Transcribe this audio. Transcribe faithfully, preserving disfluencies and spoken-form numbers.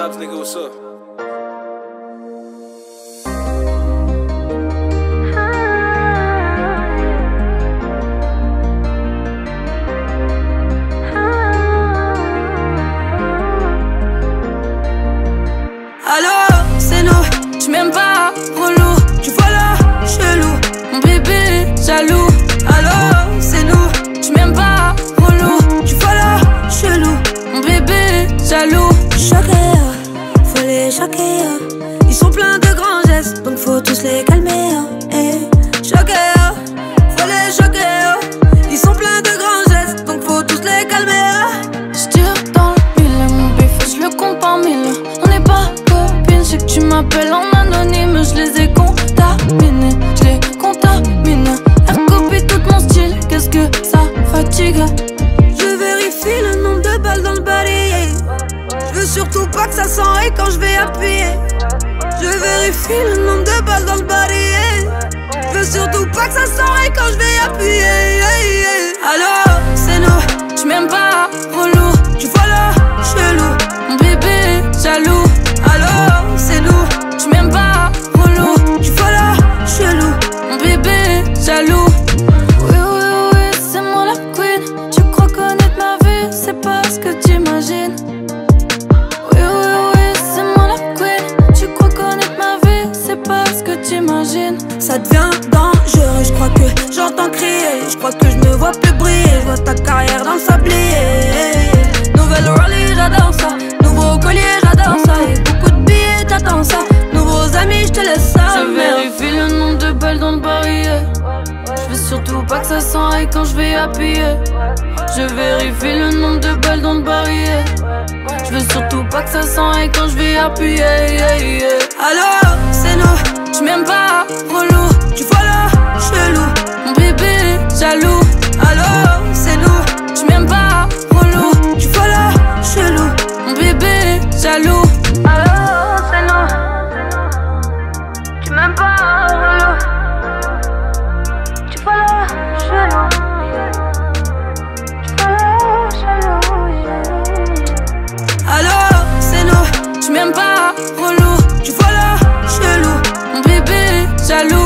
Jobs, nigga, what's up? Alors, c'est nous, tu m'aimes pas, relou, tu vois là, chelou, mon bébé, jaloux. Alors, c'est nous, tu m'aimes pas, relou, tu vois là, chelou, mon bébé, jaloux. Choqués, faut les choquer. Ils sont pleins de grands gestes, donc faut tous les calmer. Eh. Choqués, faut les choquer. Ils sont pleins de grands gestes, donc faut tous les calmer. J'tire dans le mille, mon bif, je le compte par mille. On n'est pas copines, je sais que tu m'appelles en anonyme. Je les ai contaminés, je les contamine. Elle copie tout mon style, qu'est-ce que ça fatigue. Je vérifie le nombre de balles dans le barillet. Je veux surtout pas que ça s'enraye quand je vais appuyer. Je vérifie le nombre de balles dans le barillet. Je veux surtout pas que ça s'enraye quand je vais appuyer. Alors, c'est nous, tu m'aimes pas, relou, tu vois là, chelou, mon bébé, jaloux. Alors, c'est nous, tu m'aimes pas, relou, tu vois là, chelou, mon bébé, jaloux. Oui, oui, oui, c'est moi la queen. Tu crois connaître ma vie, c'est pas ce que t'imagines. Oui, oui, oui, c'est moi la queen. Tu crois connaître ma vie, c'est pas ce que t'imagines. Ça devient dangereux, je crois que j'entends crier. Je crois que je me vois plus briller. Je vois ta carrière dans le sablier. Nouvelle Rollie, j'adore ça. Nouveau collier, j'adore ça. Et beaucoup de billets, t'attends ça. Nouveaux amis, je te laisse ça. Je vérifie le nombre de balles dans le barillet. Je veux surtout pas que ça s'enraye quand je vais appuyer. Je vérifie le nombre de balles dans le barillet. Je veux surtout pas que ça s'enraye quand je vais appuyer. Yeah, yeah. Alors, c'est nous, tu m'aimes pas, relou, tu vois là, chelou, mon bébé, jaloux. Alors, c'est nous, tu m'aimes pas, relou, tu vois là, chelou, mon bébé, jaloux. Alors, c'est nous, tu m'aimes pas, relou. Tu vois là, chelou. Tu vois là, chelou, yeah. Alors, c'est nous, tu m'aimes pas, relou, tu vois là, chelou, mon bébé, jaloux.